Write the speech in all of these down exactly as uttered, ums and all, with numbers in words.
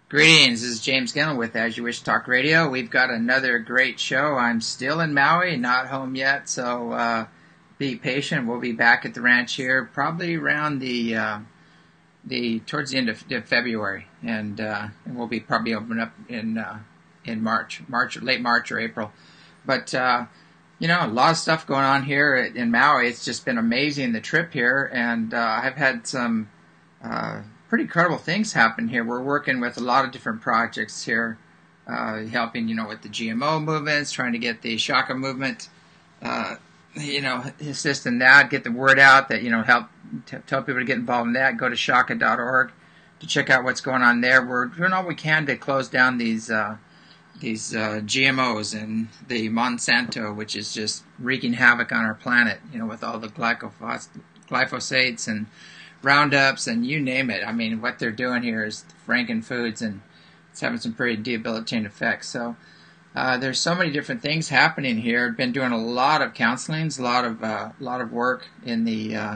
Greetings, this is James Gillen with As You Wish Talk Radio. We've got another great show. I'm still in Maui, not home yet, so uh, be patient. We'll be back at the ranch here probably around the uh, the towards the end of, of February, and, uh, and we'll be probably open up in uh, in March, March, late March or April. But uh, you know, a lot of stuff going on here in Maui. It's just been amazing, the trip here, and uh, I've had some Uh, pretty incredible things happen here. We're working with a lot of different projects here, uh, helping, you know, with the G M O movements, trying to get the Shaka movement, uh, you know, assist in that, get the word out that, you know, help t- tell people to get involved in that. Go to shaka dot org to check out what's going on there. We're doing all we can to close down these uh, these uh, G M Os and the Monsanto, which is just wreaking havoc on our planet, you know, with all the glyphos- glyphosates and Roundups and you name it. I mean, what they're doing here is frankenfoods, and it's having some pretty debilitating effects. So uh, there's so many different things happening here. Been doing a lot of counselings, a lot of uh, lot of work in the uh,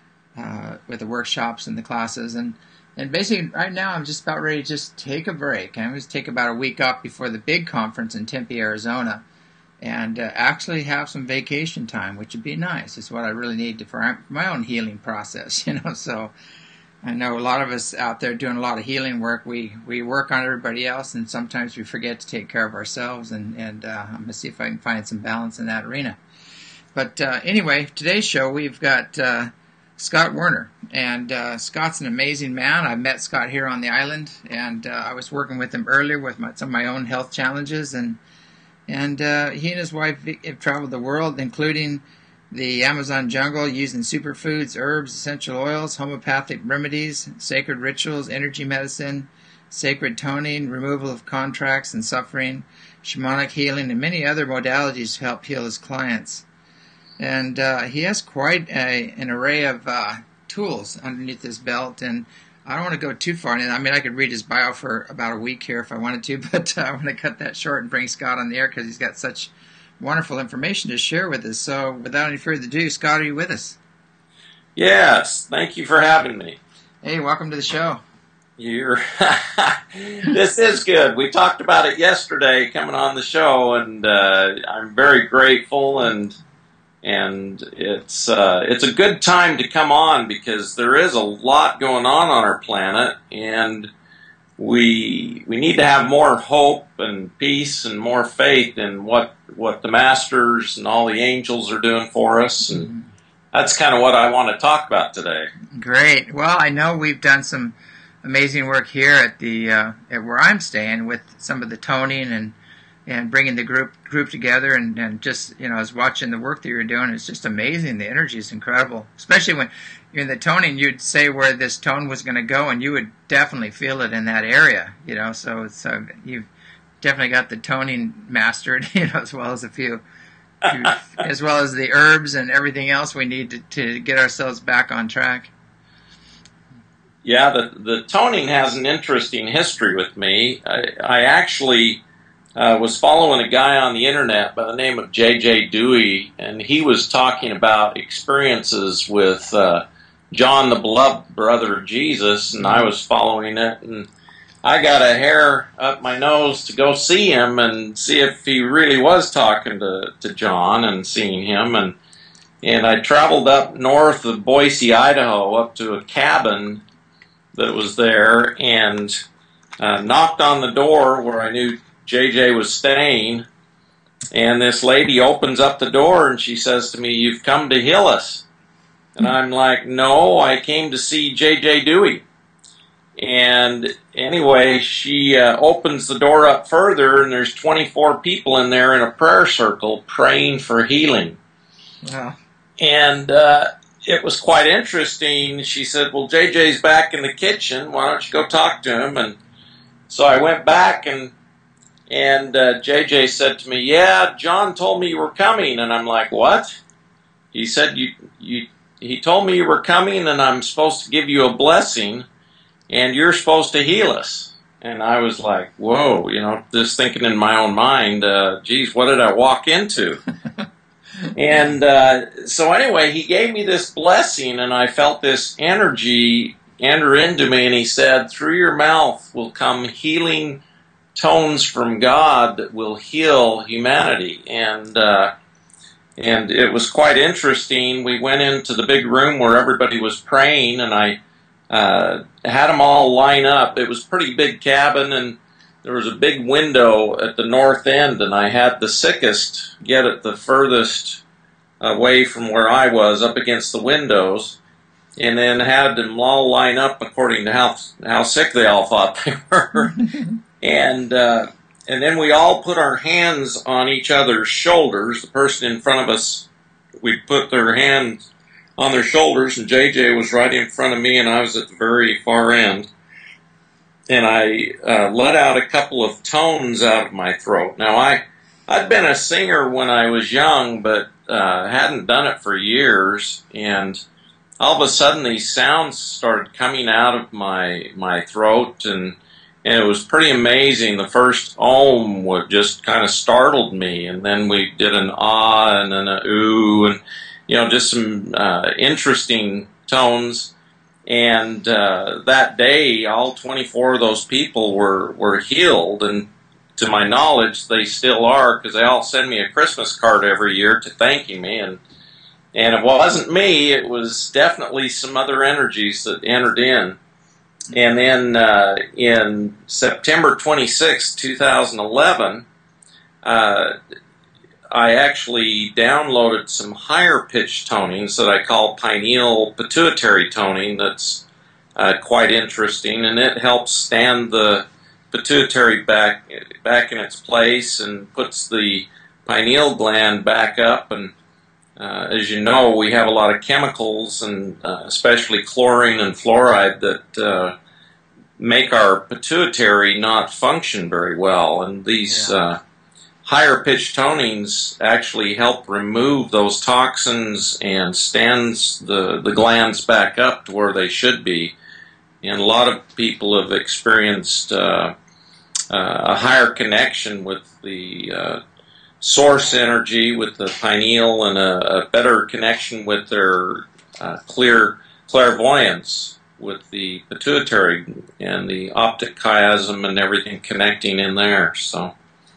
uh, with the workshops and the classes, and and basically right now I'm just about ready to just take a break. I'm going to take about a week off before the big conference in Tempe, Arizona, and uh, actually have some vacation time, which would be nice. It's what I really need to, for my own healing process, you know. So I know a lot of us out there doing a lot of healing work. We we work on everybody else, and sometimes we forget to take care of ourselves. And and uh, I'm gonna see if I can find some balance in that arena. But uh, anyway, today's show we've got uh, Scott Werner, and uh, Scott's an amazing man. I met Scott here on the island, and uh, I was working with him earlier with my, some of my own health challenges, and. And uh, he and his wife have traveled the world, including the Amazon jungle, using superfoods, herbs, essential oils, homeopathic remedies, sacred rituals, energy medicine, sacred toning, removal of contracts and suffering, shamanic healing, and many other modalities to help heal his clients. And uh, he has quite a, an array of uh, tools underneath his belt, and I don't want to go too far in. I mean, I could read his bio for about a week here if I wanted to, but uh, I want to cut that short and bring Scott on the air because he's got such wonderful information to share with us. So without any further ado, Scott, are you with us? Yes. Thank you for having me. Hey, welcome to the show. You're This is good. We talked about it yesterday coming on the show, and uh, I'm very grateful, and And it's uh, it's a good time to come on because there is a lot going on on our planet, and we we need to have more hope and peace and more faith in what what the masters and all the angels are doing for us, and that's kind of what I want to talk about today. Great. Well, I know we've done some amazing work here at the uh, at where I'm staying with some of the toning and. and bringing the group group together, and, and just, you know, I was watching the work that you're doing. It's just amazing. The energy is incredible, especially when you're in the toning. You'd say where this tone was going to go, and you would definitely feel it in that area, you know. So it's uh, you've definitely got the toning mastered, you know, as well as a few, few as well as the herbs and everything else we need to, to get ourselves back on track. Yeah, the the toning has an interesting history with me. I, I actually. I uh, was following a guy on the internet by the name of J J Dewey, and he was talking about experiences with uh, John the Beloved Brother of Jesus, and I was following it, and I got a hair up my nose to go see him and see if he really was talking to, to John and seeing him, and and I traveled up north of Boise, Idaho, up to a cabin that was there, and uh, knocked on the door where I knew J J was staying, and this lady opens up the door and she says to me, "You've come to heal us." And I'm like, "No, I came to see J J Dewey." And anyway, she uh, opens the door up further, and there's twenty-four people in there in a prayer circle praying for healing. Yeah. And uh, it was quite interesting. She said, "Well, J J's back in the kitchen. Why don't you go talk to him?" And so I went back, and And uh, J J said to me, "Yeah, John told me you were coming." And I'm like, "What?" He said, "You, you." He told me you were coming, and I'm supposed to give you a blessing, and you're supposed to heal us." And I was like, "Whoa!" You know, just thinking in my own mind, uh, "Geez, what did I walk into?" And uh, so anyway, he gave me this blessing, and I felt this energy enter into me, and he said, through your mouth will come healing tones from God that will heal humanity. And uh, and it was quite interesting. We went into the big room where everybody was praying, and I uh, had them all line up. It was a pretty big cabin, and there was a big window at the north end, and I had the sickest get at the furthest away from where I was, up against the windows, and then had them all line up according to how how sick they all thought they were. and uh, and then we all put our hands on each other's shoulders. The person in front of us, we put their hands on their shoulders, and J J was right in front of me, and I was at the very far end. And I uh, let out a couple of tones out of my throat. Now, I, I'd been a singer when I was young, but uh, hadn't done it for years. And all of a sudden, these sounds started coming out of my my throat, and, and it was pretty amazing. The first ohm would just kind of startled me, and then we did an ah and then a ooh, and you know, just some uh, interesting tones. And uh, that day, all twenty-four of those people were, were healed, and to my knowledge, they still are, because they all send me a Christmas card every year to thanking me. And and it wasn't me; it was definitely some other energies that entered in. And then uh, in September twenty-sixth, two thousand eleven, uh, I actually downloaded some higher pitch tonings that I call pineal pituitary toning. That's uh, quite interesting, and it helps stand the pituitary back back in its place and puts the pineal gland back up. And uh, as you know, we have a lot of chemicals, and uh, especially chlorine and fluoride, that uh, make our pituitary not function very well. And these yeah. uh, higher pitch tonings actually help remove those toxins and stands the, the glands back up to where they should be. And a lot of people have experienced uh, uh, a higher connection with the uh, source energy, with the pineal, and a, a better connection with their uh, clear clairvoyance with the pituitary and the optic chiasm and everything connecting in there. So.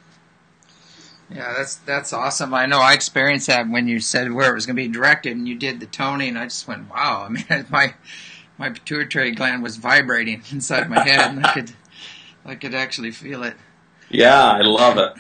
Yeah, that's that's awesome. I know I experienced that when you said where it was going to be directed, and you did the toning. I just went, wow. I mean, my my pituitary gland was vibrating inside my head, and I could I could actually feel it. Yeah, I love it.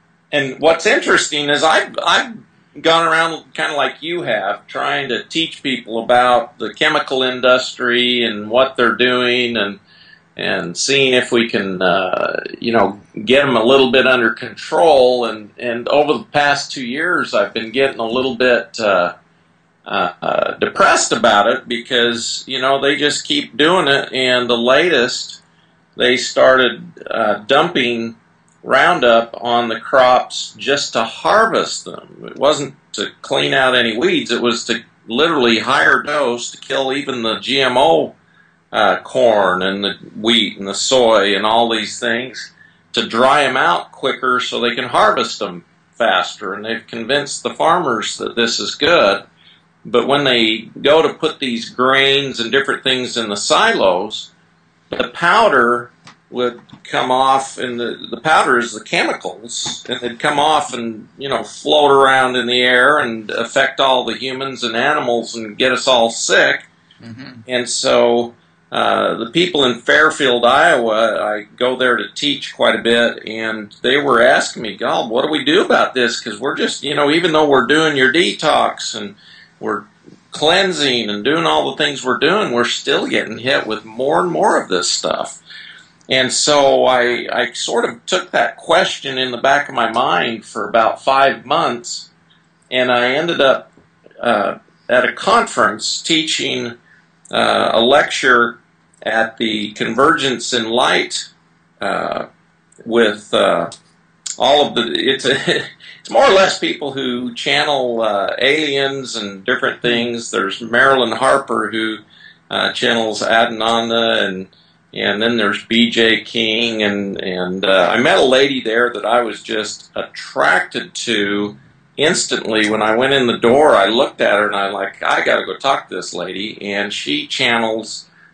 And what's interesting is I've I've gone around kind of like you have, trying to teach people about the chemical industry and what they're doing, and. and seeing if we can, uh, you know, get them a little bit under control. And, and over the past two years, I've been getting a little bit uh, uh, uh, depressed about it, because, you know, they just keep doing it. And the latest, they started uh, dumping Roundup on the crops just to harvest them. It wasn't to clean out any weeds. It was to literally higher dose to kill even the G M O Uh, corn and the wheat and the soy and all these things, to dry them out quicker so they can harvest them faster. And they've convinced the farmers that this is good. But when they go to put these grains and different things in the silos, the powder would come off, and the, the powder is the chemicals, and they'd come off and, you know, float around in the air and affect all the humans and animals and get us all sick. Mm-hmm. And so Uh, the people in Fairfield, Iowa, I go there to teach quite a bit, and they were asking me, God, what do we do about this? Because we're just, you know, even though we're doing your detox and we're cleansing and doing all the things we're doing, we're still getting hit with more and more of this stuff. And so I, I sort of took that question in the back of my mind for about five months, and I ended up uh, at a conference teaching Uh, a lecture at the Convergence in Light uh, with uh, all of the, it's a, it's more or less people who channel uh, aliens and different things. There's Marilyn Harper, who uh, channels Adnana, and and then there's B J King, and, and uh, I met a lady there that I was just attracted to instantly. When I went in the door, I looked at her and I like, I got to go talk to this lady. And she channels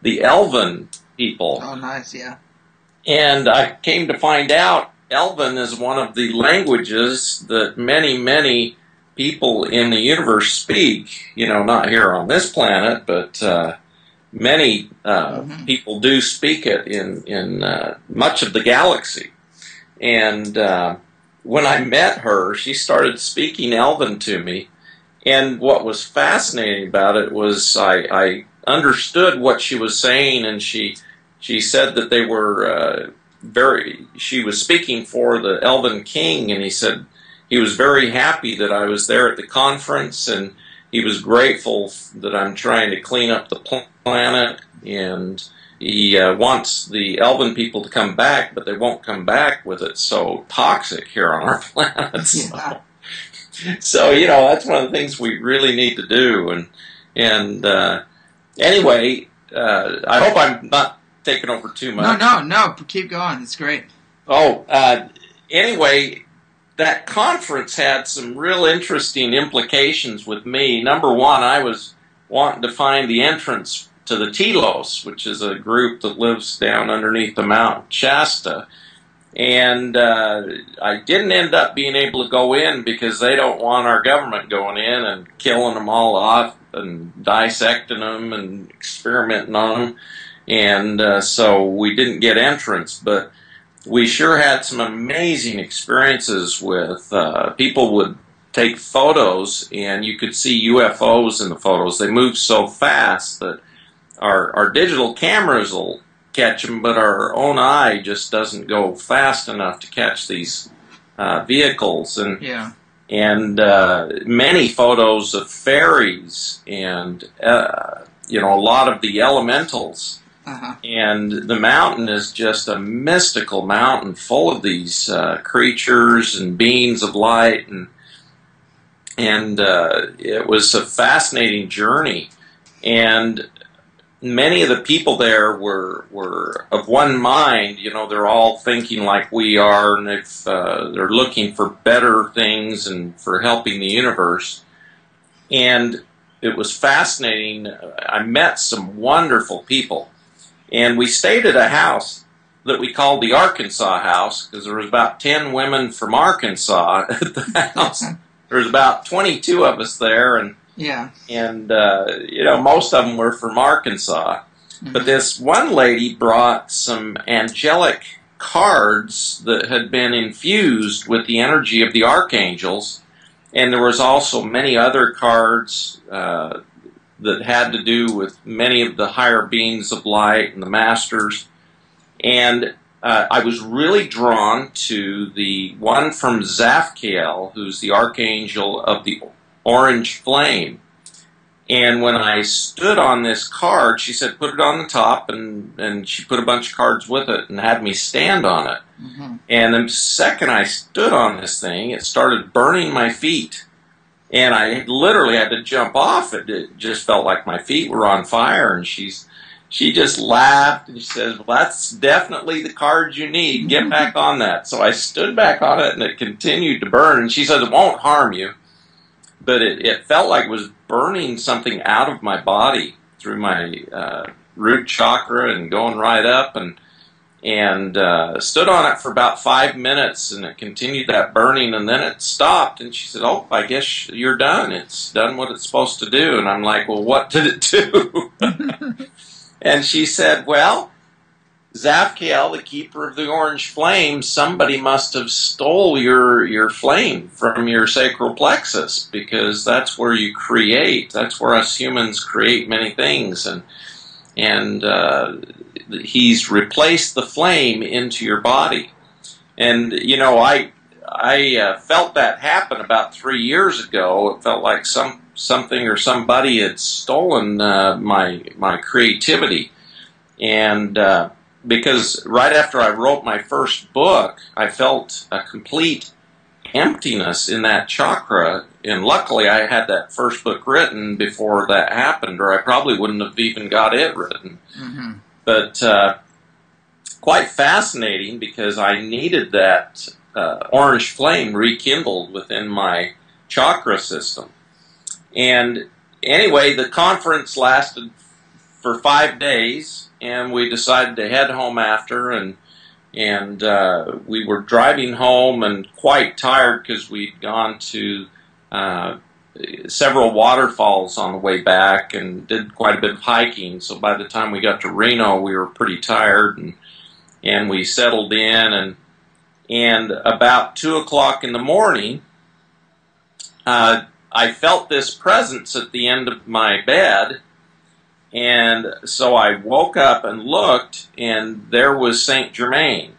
the Elven people. Oh, nice, yeah. And I came to find out Elven is one of the languages that many, many people in the universe speak. You know, not here on this planet, but uh, many uh, mm-hmm. people do speak it in, in uh, much of the galaxy. And uh, when I met her, she started speaking Elven to me. And what was fascinating about it was I, I understood what she was saying, and she she said that they were uh, very. She was speaking for the Elven King, and he said he was very happy that I was there at the conference, and he was grateful that I'm trying to clean up the planet, and he uh, wants the Elven people to come back, but they won't come back with it so toxic here on our planet. So. Yeah. So, you know, that's one of the things we really need to do. And and uh, anyway, uh, I hope I'm not taking over too much. No, no, no. Keep going. It's great. Oh, uh, anyway, that conference had some real interesting implications with me. Number one, I was wanting to find the entrance to the Telos, which is a group that lives down underneath the Mount Shasta. And uh, I didn't end up being able to go in because they don't want our government going in and killing them all off and dissecting them and experimenting on them. And uh, so we didn't get entrance, but we sure had some amazing experiences with uh, people would take photos and you could see U F Os in the photos. They move so fast that our, our digital cameras will catch them, but our own eye just doesn't go fast enough to catch these uh, vehicles. And yeah. and uh, many photos of fairies and uh, you know, a lot of the elementals. Uh-huh. And the mountain is just a mystical mountain full of these uh, creatures and beings of light, and and uh, it was a fascinating journey. And many of the people there were were of one mind. You know, they're all thinking like we are, and if uh, they're looking for better things and for helping the universe. And it was fascinating. I met some wonderful people, and we stayed at a house that we called the Arkansas House because there was about ten women from Arkansas at the house. There was about twenty-two of us there, and Yeah. And, uh, you know, most of them were from Arkansas. Mm-hmm. But this one lady brought some angelic cards that had been infused with the energy of the archangels. And there was also many other cards uh, that had to do with many of the higher beings of light and the masters. And uh, I was really drawn to the one from Zaphkiel, who's the archangel of the orange flame. And when I stood on this card, she said, put it on the top, and, and she put a bunch of cards with it and had me stand on it. Mm-hmm. And the second I stood on this thing, it started burning my feet. And I literally had to jump off it. It just felt like my feet were on fire. And she's she just laughed and she says, well, that's definitely the card you need. Get back on that. So I stood back on it, and it continued to burn. And she said, it won't harm you. But it, it felt like it was burning something out of my body through my uh, root chakra and going right up, and and uh, stood on it for about five minutes, and it continued that burning, and then it stopped, and she said, oh, I guess you're done. It's done what it's supposed to do. And I'm like, well, what did it do? And she said, well, Zaphkiel, the keeper of the orange flame, somebody must have stole your your flame from your sacral plexus, because that's where you create. That's where us humans create many things, and and uh, he's replaced the flame into your body. And you know, I I uh, felt that happen about three years ago. It felt like some something or somebody had stolen uh, my my creativity, and. Uh, Because right after I wrote my first book, I felt a complete emptiness in that chakra. And luckily, I had that first book written before that happened, or I probably wouldn't have even got it written. Mm-hmm. But uh, quite fascinating, because I needed that uh, orange flame rekindled within my chakra system. And anyway, the conference lasted for five days, and we decided to head home after, and and uh, we were driving home and quite tired because we'd gone to uh, several waterfalls on the way back and did quite a bit of hiking. So by the time we got to Reno, we were pretty tired, and and we settled in, and and about two o'clock in the morning, uh, I felt this presence at the end of my bed. And so I woke up and looked, and there was Saint Germain.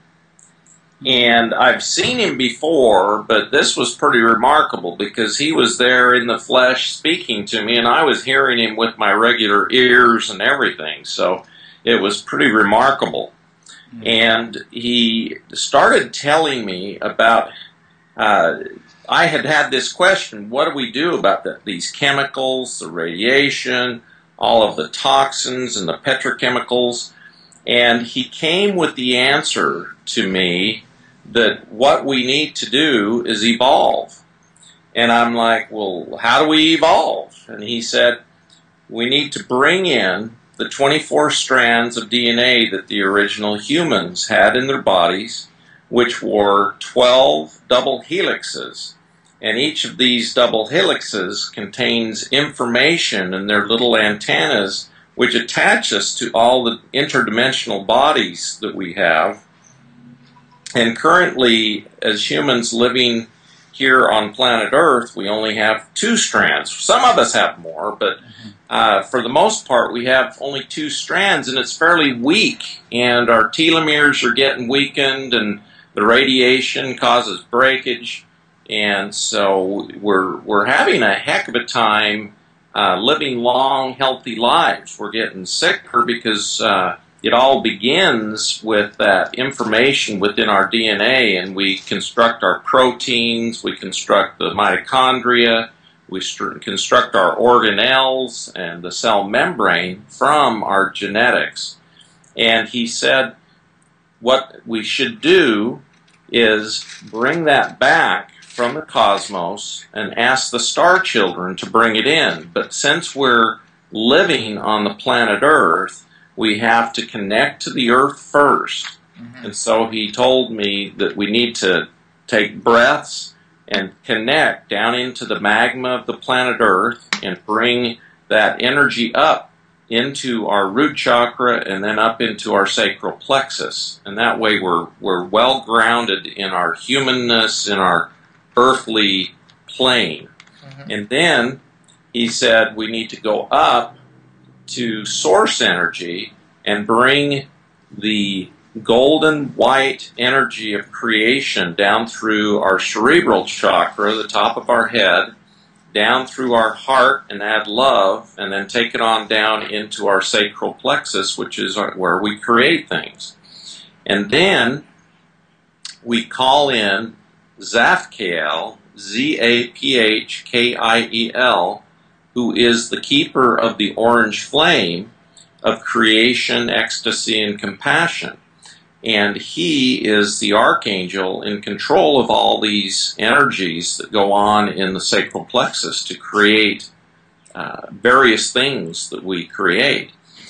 And I've seen him before, but this was pretty remarkable because he was there in the flesh speaking to me, and I was hearing him with my regular ears and everything. So it was pretty remarkable. Mm-hmm. And he started telling me about, uh, I had had this question, what do we do about the, these chemicals, the radiation, all of the toxins and the petrochemicals, and he came with the answer to me that what we need to do is evolve. And I'm like, well, how do we evolve? And he said, we need to bring in the twenty-four strands of D N A that the original humans had in their bodies, which were twelve double helixes. And each of these double helixes contains information in their little antennas, which attach us to all the interdimensional bodies that we have. And currently, as humans living here on planet Earth, we only have two strands. Some of us have more, but uh, for the most part, we have only two strands, and it's fairly weak. And our telomeres are getting weakened, and the radiation causes breakage. And so we're we're having a heck of a time uh, living long, healthy lives. We're getting sicker because uh, it all begins with that information within our D N A, and we construct our proteins, we construct the mitochondria, we construct our organelles and the cell membrane from our genetics. And he said what we should do is bring that back from the cosmos and ask the star children to bring it in. But since we're living on the planet Earth, we have to connect to the Earth first. Mm-hmm. And so he told me that we need to take breaths and connect down into the magma of the planet Earth and bring that energy up into our root chakra and then up into our sacral plexus. And that way we're, we're well grounded in our humanness, in our earthly plane. Mm-hmm. And then he said we need to go up to source energy and bring the golden white energy of creation down through our cerebral chakra, the top of our head, down through our heart and add love, and then take it on down into our sacral plexus, which is where we create things. And then we call in Zaphkiel, Z A P H K I E L, who is the keeper of the orange flame of creation, ecstasy, and compassion. And he is the archangel in control of all these energies that go on in the sacral plexus to create uh, various things that we create.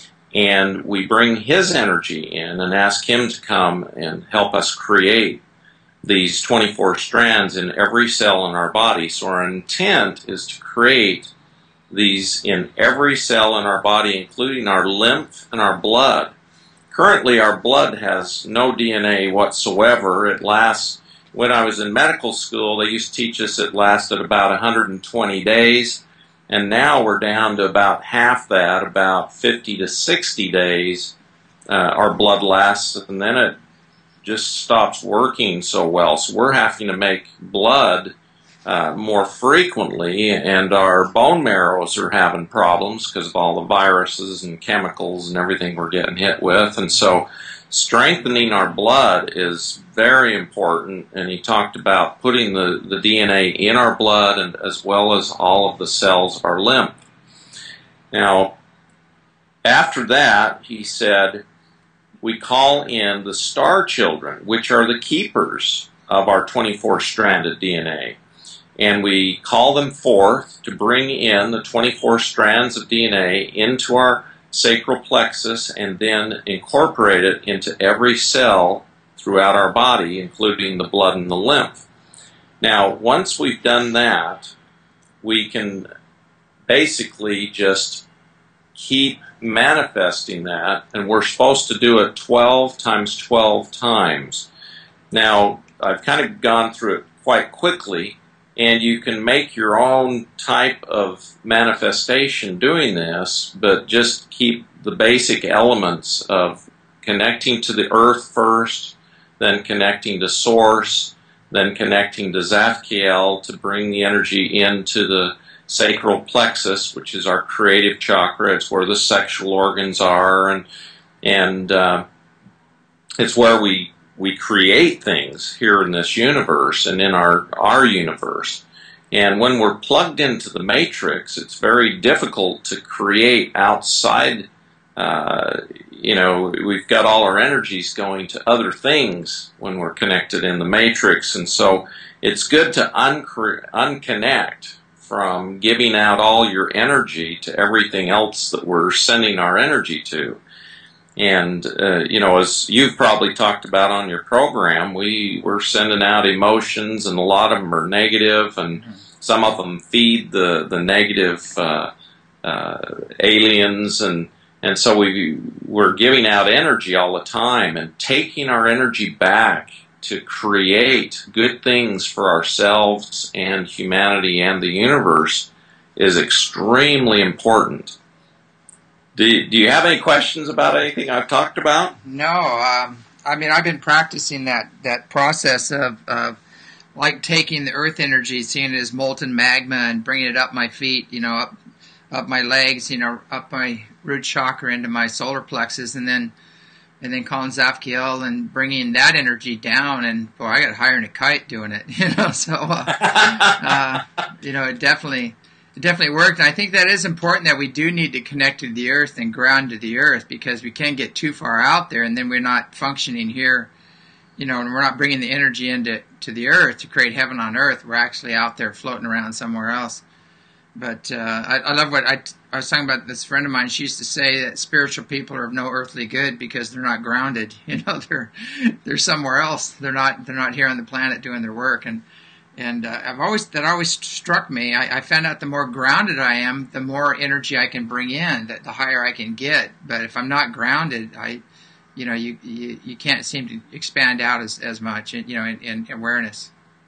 And we bring his energy in and ask him to come and help us create these twenty-four strands in every cell in our body. So our intent is to create these in every cell in our body, including our lymph and our blood. Currently, our blood has no D N A whatsoever. It lasts, when I was in medical school, they used to teach us it lasted about one hundred twenty days, and now we're down to about half that, about fifty to sixty days uh, our blood lasts, and then it just stops working so well. So we're having to make blood uh, more frequently, and our bone marrows are having problems because of all the viruses and chemicals and everything we're getting hit with. And so strengthening our blood is very important, and he talked about putting the, the D N A in our blood and as well as all of the cells of our lymph. Now, after that, he said, we call in the star children, which are the keepers of our twenty-four stranded D N A. And we call them forth to bring in the twenty-four strands of D N A into our sacral plexus and then incorporate it into every cell throughout our body, including the blood and the lymph. Now, once we've done that, we can basically just keep manifesting that, and we're supposed to do it twelve times twelve times. Now, I've kind of gone through it quite quickly, and you can make your own type of manifestation doing this, but just keep the basic elements of connecting to the earth first, then connecting to source, then connecting to Zathkiel to bring the energy into the sacral plexus, which is our creative chakra. It's where the sexual organs are, and and uh, it's where we we create things here in this universe and in our our universe. And when we're plugged into the matrix, it's very difficult to create outside. Uh, you know, we've got all our energies going to other things when we're connected in the matrix, and so it's good to uncre- unconnect from giving out all your energy to everything else that we're sending our energy to. And, uh, you know, as you've probably talked about on your program, we, we're sending out emotions, and a lot of them are negative, and some of them feed the, the negative uh, uh, aliens, and, and so we, we're giving out energy all the time, and taking our energy back to create good things for ourselves and humanity and the universe is extremely important. Do you, do you have any questions about anything I've talked about? No. Um, I mean, I've been practicing that, that process of, of like taking the earth energy, seeing it as molten magma, and bringing it up my feet, you know, up up my legs, you know, up my root chakra into my solar plexus, and then and then calling Zathkiel and bringing that energy down. And boy, I got higher than a kite doing it, you know. So, uh, uh, you know, it definitely. It definitely worked, and I think that is important, that we do need to connect to the earth and ground to the earth, because we can get too far out there, and then we're not functioning here, you know, and we're not bringing the energy into to the earth to create heaven on earth. We're actually out there floating around somewhere else. But uh, I, I love what I, I was talking about. This friend of mine, she used to say that spiritual people are of no earthly good because they're not grounded. You know, they're they're somewhere else. They're not they're not here on the planet doing their work. And And uh, I've always that always struck me. I, I found out the more grounded I am, the more energy I can bring in, that the higher I can get. But if I'm not grounded, I, you know, you you, you can't seem to expand out as, as much, you know, in, in awareness.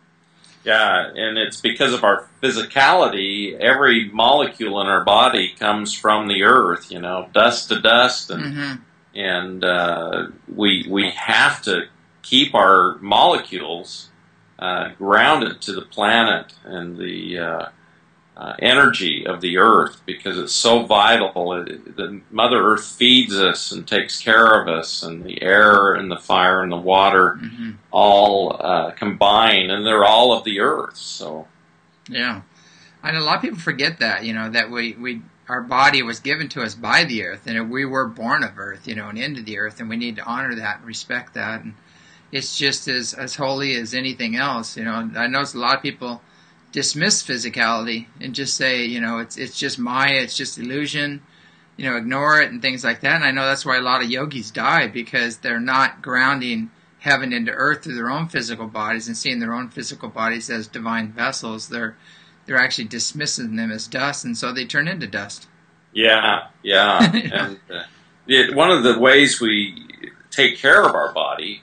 Yeah, and it's because of our physicality. Every molecule in our body comes from the earth, you know, dust to dust, and mm-hmm. and uh, we we have to keep our molecules Uh, grounded to the planet and the uh, uh, energy of the earth, because it's so vital. It, the Mother Earth feeds us and takes care of us, and the air and the fire and the water mm-hmm. all uh, combine, and they're all of the earth. So, yeah, and a lot of people forget that, you know, that we, we our body was given to us by the earth, and we were born of earth, you know, and into the earth, and we need to honor that and respect that. And it's just as, as holy as anything else, you know. I notice a lot of people dismiss physicality and just say, you know, it's it's just Maya, it's just illusion, you know, ignore it and things like that. And I know that's why a lot of yogis die, because they're not grounding heaven into earth through their own physical bodies and seeing their own physical bodies as divine vessels. They're they're actually dismissing them as dust, and so they turn into dust. Yeah, yeah. And uh, it, one of the ways we take care of our body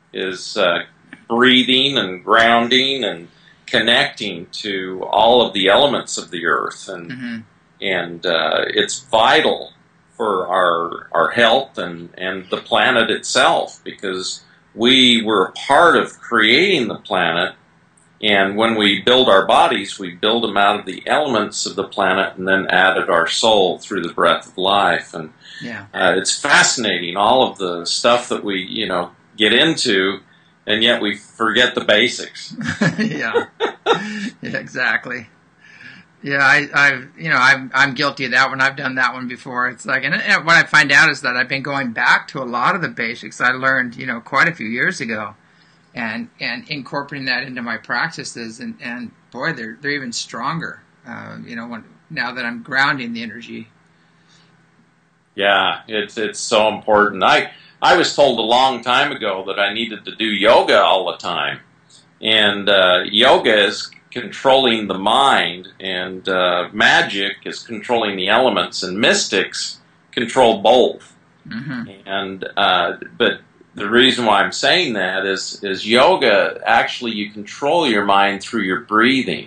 is uh, breathing and grounding and connecting to all of the elements of the earth, and mm-hmm. and uh, it's vital for our our health and, and the planet itself, because we were a part of creating the planet, and when we build our bodies, we build them out of the elements of the planet and then added our soul through the breath of life. And yeah. uh, it's fascinating, all of the stuff that we, you know, get into, and yet we forget the basics. yeah. yeah, exactly. Yeah, I, I've, you know, I'm, I'm guilty of that one. I've done that one before. It's like, and, and what I find out is that I've been going back to a lot of the basics I learned, you know, quite a few years ago, and and incorporating that into my practices, and, and boy, they're they're even stronger. Uh, you know, when now that I'm grounding the energy. Yeah, it's it's so important. I I was told a long time ago that I needed to do yoga all the time, and uh, yoga is controlling the mind, and uh, magic is controlling the elements, and mystics control both. Mm-hmm. And uh, but the reason why I'm saying that is is yoga, actually you control your mind through your breathing,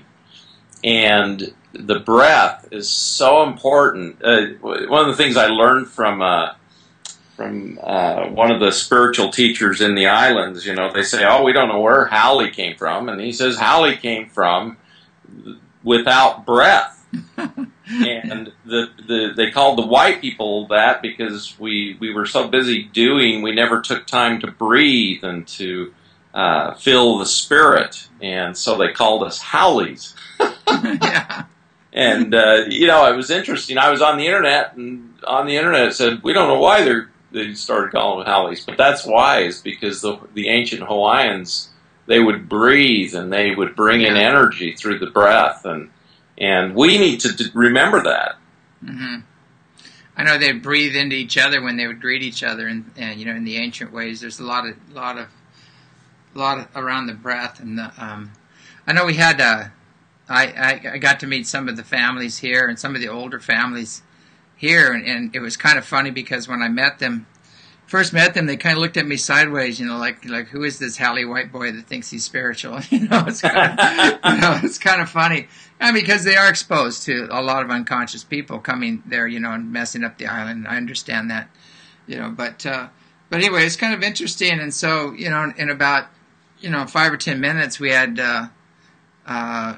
and the breath is so important. Uh, one of the things I learned from uh, from uh, one of the spiritual teachers in the islands, you know, they say, oh, we don't know where Howley came from. And he says Howley came from without breath. And the, the they called the white people that because we, we were so busy doing, we never took time to breathe and to uh, feel the spirit. And so they called us Howleys. Yeah. And, uh, you know, it was interesting. I was on the internet, and on the internet it said, we don't know why they're, they started calling them Howleys. But that's why, is because the, the ancient Hawaiians, they would breathe, and they would bring in energy through the breath. And and we need to d- remember that. Mm-hmm. I know they'd breathe into each other when they would greet each other, and, and you know, in the ancient ways, there's a lot of, lot of, lot of, around the breath. And the, um, I know we had... Uh, I, I, I got to meet some of the families here and some of the older families here, and, and it was kind of funny because when I met them, first met them, they kind of looked at me sideways, you know, like like who is this Howley white boy that thinks he's spiritual? You know, it's kind of, you know, it's kind of funny, and because they are exposed to a lot of unconscious people coming there, you know, and messing up the island. I understand that, you know, but uh, but anyway, it's kind of interesting, and so you know, in about you know five or ten minutes, we had. Uh, uh,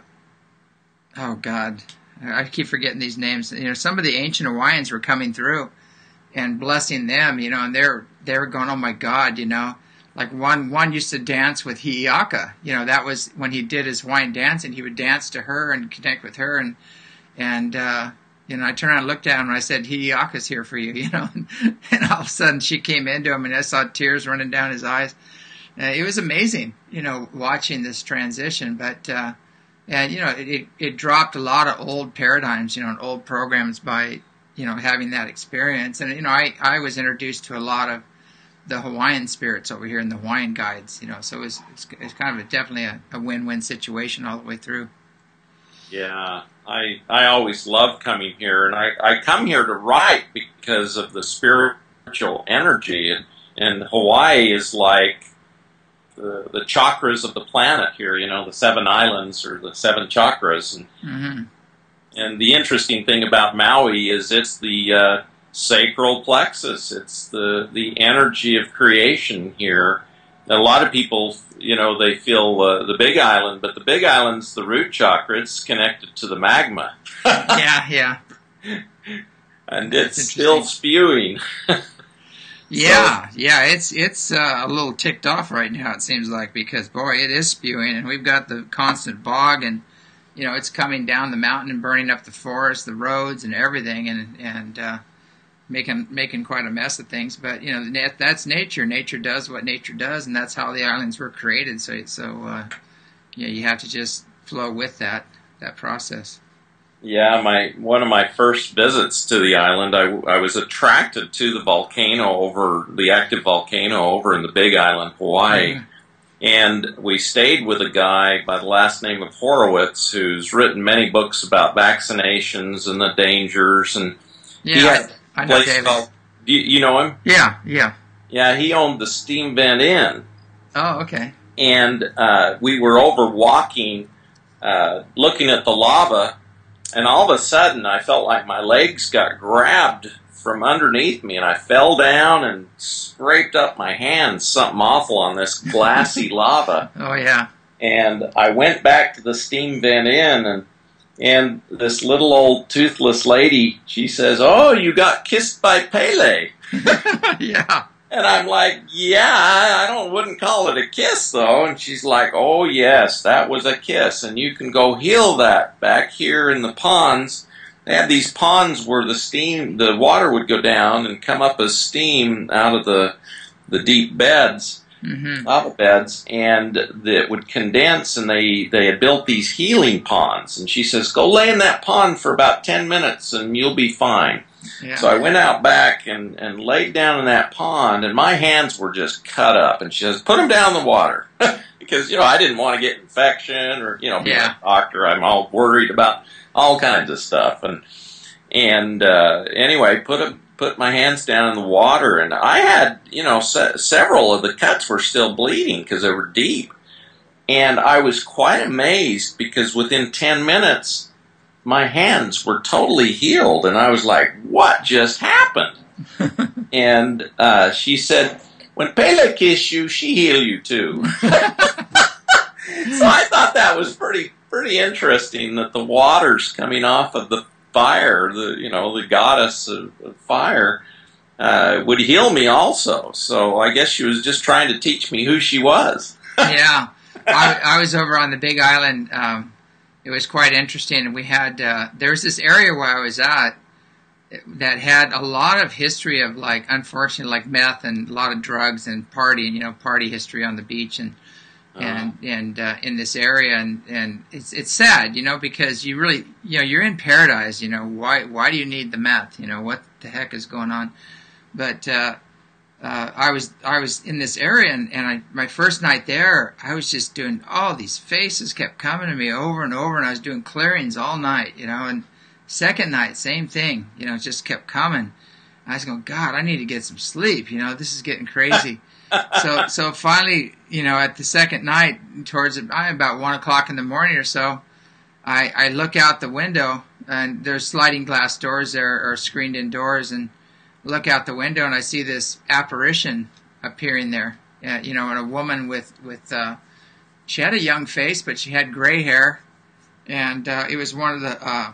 Oh God, I keep forgetting these names. You know, some of the ancient Hawaiians were coming through and blessing them. You know, and they're they were going, oh my God, you know, like one one used to dance with Hi'iaka. You know, that was when he did his Hawaiian dancing. He would dance to her and connect with her, and and uh, you know, I turned around and looked at him and I said, Hi'iaka's here for you. You know, and, and all of a sudden she came into him, and I saw tears running down his eyes. Uh, it was amazing, you know, watching this transition, but. Uh, And, you know, it, it, it dropped a lot of old paradigms, you know, and old programs by, you know, having that experience. And, you know, I, I was introduced to a lot of the Hawaiian spirits over here in the Hawaiian guides, you know, so it was, it's, it's kind of a, definitely a, a win-win situation all the way through. Yeah, I I always love coming here, and I, I come here to write because of the spiritual energy, and, and Hawaii is like the, the chakras of the planet here, you know, the seven islands or the seven chakras. And, mm-hmm. and the interesting thing about Maui is it's the uh, sacral plexus. It's the, the energy of creation here. A lot of people, you know, they feel uh, the Big Island, but the Big Island's the root chakra. It's connected to the magma. yeah, yeah. And That's it's still spewing. Yeah, so, yeah, it's it's uh, a little ticked off right now, it seems like, because, boy, it is spewing, and we've got the constant bog, and, you know, it's coming down the mountain and burning up the forest, the roads, and everything, and and uh, making making quite a mess of things. But, you know, that's nature. Nature does what nature does, and that's how the islands were created. So, so uh, yeah, you have to just flow with that that process. Yeah, my one of my first visits to the island, I, I was attracted to the volcano over, the active volcano over in the Big Island, Hawaii. Mm-hmm. And we stayed with a guy by the last name of Horowitz, who's written many books about vaccinations and the dangers. And yeah, he had I know David. Called, you, you know him? Yeah, yeah. Yeah, he owned the Steam Vent Inn. Oh, okay. And uh, we were over walking, uh, looking at the lava. And all of a sudden, I felt like my legs got grabbed from underneath me, and I fell down and scraped up my hands, something awful, on this glassy lava. Oh, yeah. And I went back to the Steam Vent Inn, and and this little old toothless lady, she says, "Oh, you got kissed by Pele." Yeah. And I'm like, yeah, I don't wouldn't call it a kiss, though. And she's like, oh, yes, that was a kiss. And you can go heal that back here in the ponds. They have these ponds where the steam, the water would go down and come up as steam out of the the deep beds, mm-hmm. lava beds, and it would condense, and they, they had built these healing ponds. And she says, go lay in that pond for about ten minutes, and you'll be fine. Yeah. So I went out back and, and laid down in that pond, and my hands were just cut up. And she says, put them down in the water. Because, you know, I didn't want to get infection or, you know, be Yeah. a doctor. I'm all worried about all kinds of stuff. And and uh, anyway, put a, put my hands down in the water, and I had, you know, se- several of the cuts were still bleeding because they were deep. And I was quite amazed because within ten minutes, my hands were totally healed, and I was like, what just happened? And uh, she said, when Pele kiss you, she heal you too. So I thought that was pretty pretty interesting, that the waters coming off of the fire, the you know, the goddess of, of fire, uh, would heal me also. So I guess she was just trying to teach me who she was. Yeah. I, I was over on the Big Island. Um, it was quite interesting. And we had, uh, there was this area where I was at that had a lot of history of, like, unfortunately, like meth and a lot of drugs and partying, you know, party history on the beach and, uh-huh. and, and, uh, in this area. And, and it's, it's sad, you know, because you really, you know, you're in paradise, you know, why, why do you need the meth? You know, what the heck is going on? But, uh, Uh, I was I was in this area, and, and I, my first night there, I was just doing all these faces kept coming to me over and over, and I was doing clearings all night, you know. And second night, same thing, you know, it just kept coming. I was going, God, I need to get some sleep, you know, this is getting crazy. so so finally, you know, at the second night, towards about one o'clock in the morning or so, I, I look out the window, and there's sliding glass doors there, or screened in doors, and look out the window, and I see this apparition appearing there. Uh, you know, and a woman with with uh, she had a young face, but she had gray hair, and uh, it was one of the uh,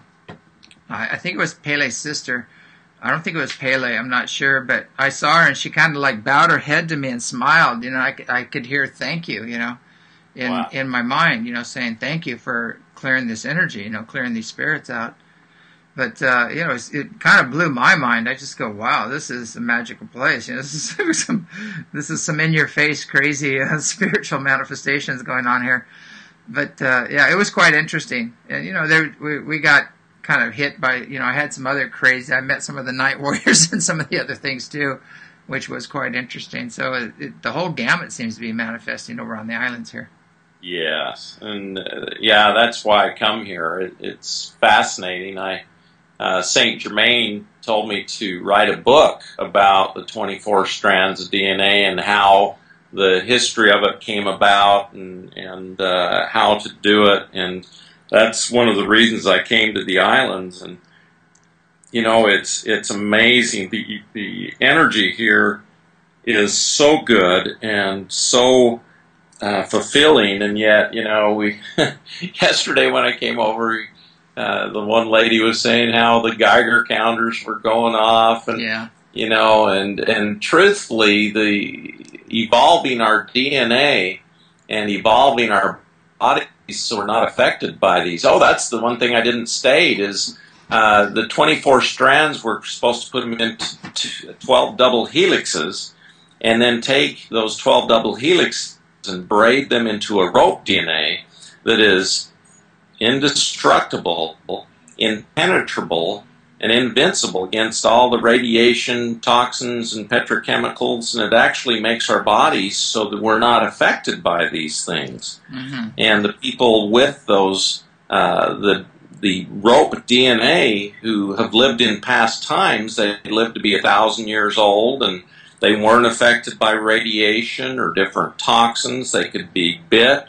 I think it was Pele's sister. I don't think it was Pele. I'm not sure, but I saw her, and she kind of like bowed her head to me and smiled. You know, I, I could hear thank you. You know, in wow. in my mind, you know, saying thank you for clearing this energy. You know, clearing these spirits out. But, uh, you know, it, it kind of blew my mind. I just go, wow, this is a magical place. You know, this is some, this is some in-your-face crazy uh, spiritual manifestations going on here. But, uh, yeah, it was quite interesting. And, you know, there we, we got kind of hit by, you know, I had some other crazy, I met some of the night warriors and some of the other things too, which was quite interesting. So it, it, the whole gamut seems to be manifesting over on the islands here. Yes. And, uh, yeah, that's why I come here. It, it's fascinating. I... Uh, Saint Germain told me to write a book about the twenty-four strands of D N A and how the history of it came about, and, and uh, how to do it. And that's one of the reasons I came to the islands. And, you know, it's it's amazing. The, the energy here is so good and so uh, fulfilling. And yet, you know, we yesterday when I came over, Uh, the one lady was saying how the Geiger counters were going off, and yeah. you know, and and truthfully, the evolving our D N A and evolving our bodies so we're not affected by these. Oh, that's the one thing I didn't state is uh, the twenty-four strands. We're supposed to put them into twelve double helixes, and then take those twelve double helixes and braid them into a rope D N A that is indestructible, impenetrable, and invincible against all the radiation, toxins, and petrochemicals, and it actually makes our bodies so that we're not affected by these things. Mm-hmm. And the people with those, uh, the the rope D N A who have lived in past times, they lived to be a thousand years old, and they weren't affected by radiation or different toxins. They could be bit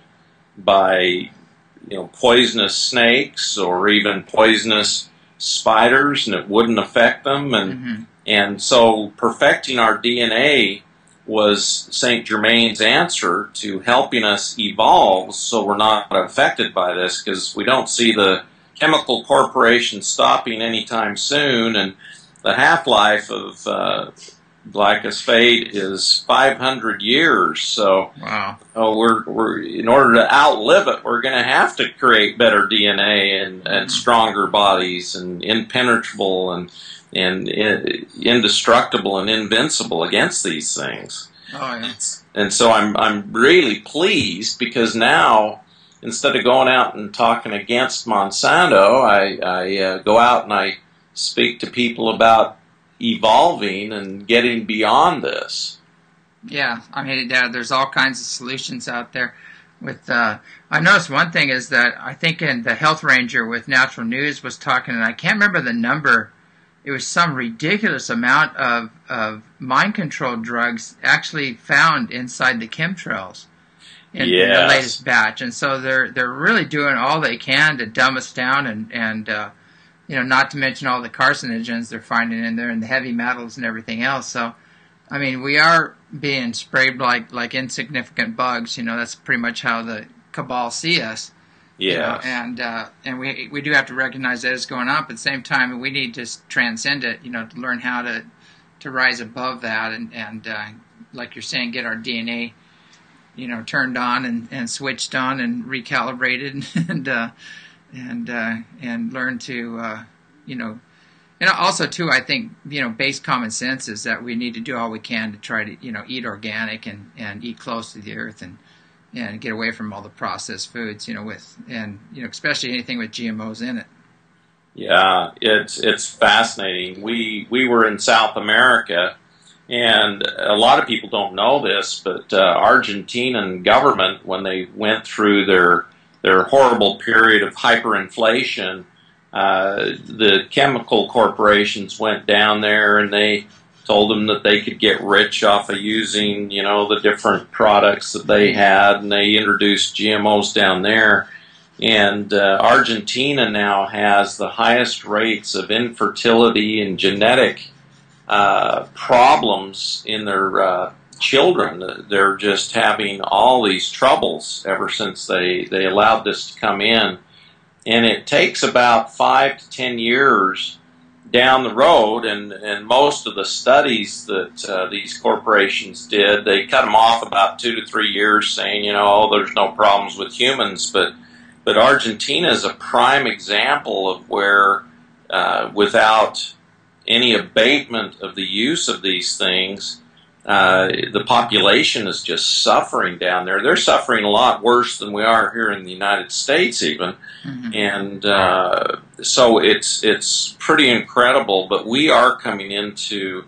by you know, poisonous snakes or even poisonous spiders, and it wouldn't affect them. And mm-hmm. and so perfecting our D N A was Saint Germain's answer to helping us evolve so we're not affected by this, because we don't see the chemical corporations stopping anytime soon, and the half-life of uh, Glycus fade is five hundred years. So, wow. oh, we're we're in order to outlive it, we're going to have to create better D N A and, and mm-hmm. stronger bodies and impenetrable and and in, indestructible and invincible against these things. Oh, yeah. And so I'm I'm really pleased, because now instead of going out and talking against Monsanto, I I uh, go out and I speak to people about evolving and getting beyond this. Yeah, I mean, yeah, there's all kinds of solutions out there. With uh, I noticed one thing is that I think in the Health Ranger with Natural News was talking, and I can't remember the number. It was some ridiculous amount of, of mind control drugs actually found inside the chemtrails in, yes. in the latest batch, and so they're they're really doing all they can to dumb us down, and and uh, you know, not to mention all the carcinogens they're finding in there and the heavy metals and everything else. So, I mean, we are being sprayed like like insignificant bugs. You know, that's pretty much how the cabal see us. Yeah, you know, and uh, and we we do have to recognize that it's going on. But at the same time, we need to transcend it. You know, to learn how to to rise above that, and and uh, like you're saying, get our D N A, you know, turned on and, and switched on and recalibrated, and uh, and uh, and learn to uh, you know. And also, too, I think, you know, base common sense is that we need to do all we can to try to, you know, eat organic and, and eat close to the earth and and get away from all the processed foods, you know, with, and, you know, especially anything with G M Os in it. Yeah, it's it's fascinating. We we were in South America, and a lot of people don't know this, but uh, Argentinian government, when they went through their their horrible period of hyperinflation, Uh, the chemical corporations went down there and they told them that they could get rich off of using, you know, the different products that they had, and they introduced G M Os down there. And uh, Argentina now has the highest rates of infertility and genetic uh, problems in their uh, children. They're just having all these troubles ever since they, they allowed this to come in. And it takes about five to ten years down the road, and, and most of the studies that uh, these corporations did, they cut them off about two to three years, saying, you know, oh, there's no problems with humans. But but Argentina is a prime example of where, uh, without any abatement of the use of these things, uh, the population is just suffering down there. They're suffering a lot worse than we are here in the United States, even. Mm-hmm. And uh, so it's it's pretty incredible. But we are coming into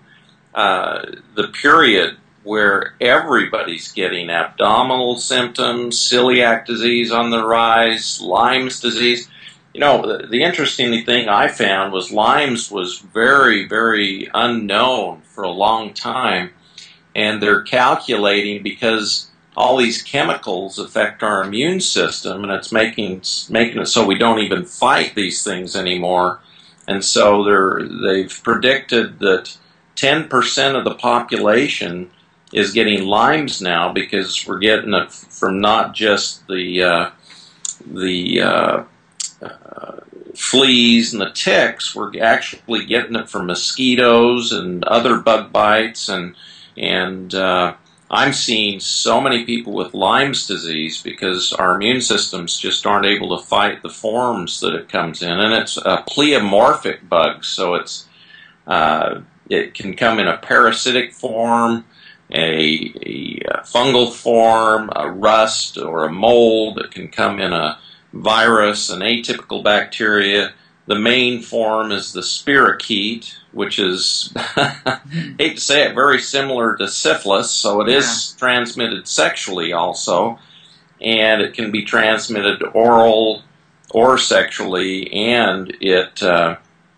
uh, the period where everybody's getting abdominal symptoms, celiac disease on the rise, Lyme's disease. You know, the, the interesting thing I found was Lyme's was very, very unknown for a long time. And they're calculating, because all these chemicals affect our immune system, and it's making making it so we don't even fight these things anymore. And so they're they've predicted that ten percent of the population is getting Lyme's now, because we're getting it from not just the uh, the uh, uh, fleas and the ticks. We're actually getting it from mosquitoes and other bug bites. And And uh, I'm seeing so many people with Lyme's disease because our immune systems just aren't able to fight the forms that it comes in. And it's a pleomorphic bug, so it's uh, it can come in a parasitic form, a, a fungal form, a rust, or a mold. It can come in a virus, an atypical bacteria. The main form is the spirochete, which is, hate to say it, very similar to syphilis, so it yeah. is transmitted sexually also, and it can be transmitted oral or sexually, and it uh,